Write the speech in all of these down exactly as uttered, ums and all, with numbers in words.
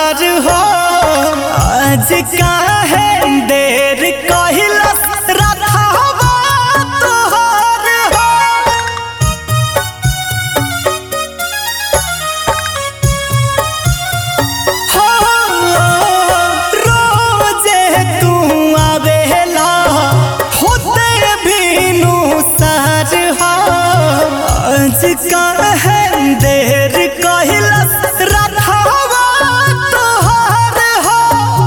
सार हो आज काहे देर कहिलस रखवा तोहर हो रोजे तू आवेला होते भीनु सार हो आज काहे देर कहिलस रखवा तोहर हो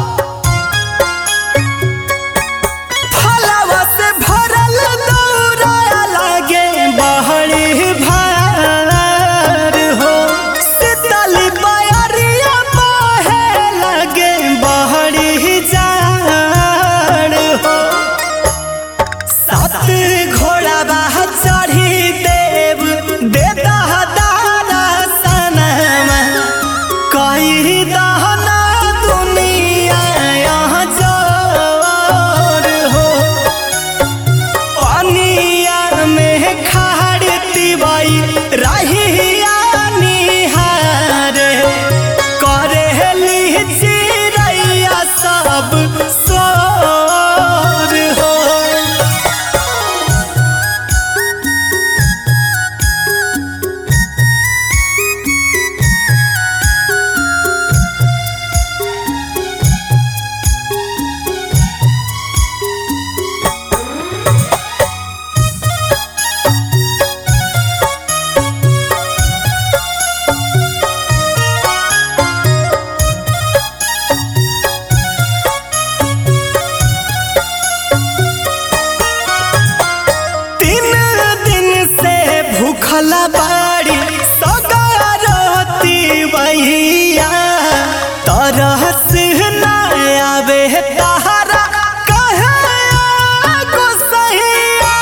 फलवा से भरल दौरा लागे बहरी भार हो शीतल बयरिया बहे लागे बहरी जाड़ हो सात घोड़ा बाह चढ़ी देव देता दाना सनमा कही दहना दुनिया यहाँ जोर हो अनिया में खाड़ती बाई रहिया निहारे करेली चिड़ैया सब सोर हो भूखला बाड़ी सगारती बहिया तरस न आवे तहरा कहे गोसैया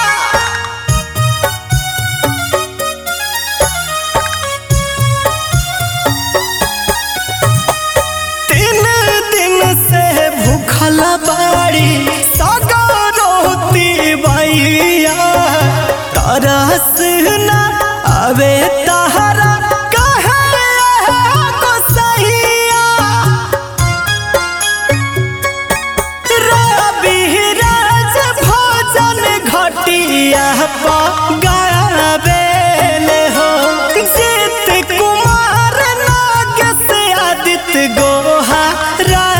तीन दिन से भूखला बाड़ी सगारती बहिया तरस न आवे तहरा कहे गोसैया रवि राज भोजन घटिया गावेले हो जीत कुमार नाग से आदित्य गोहा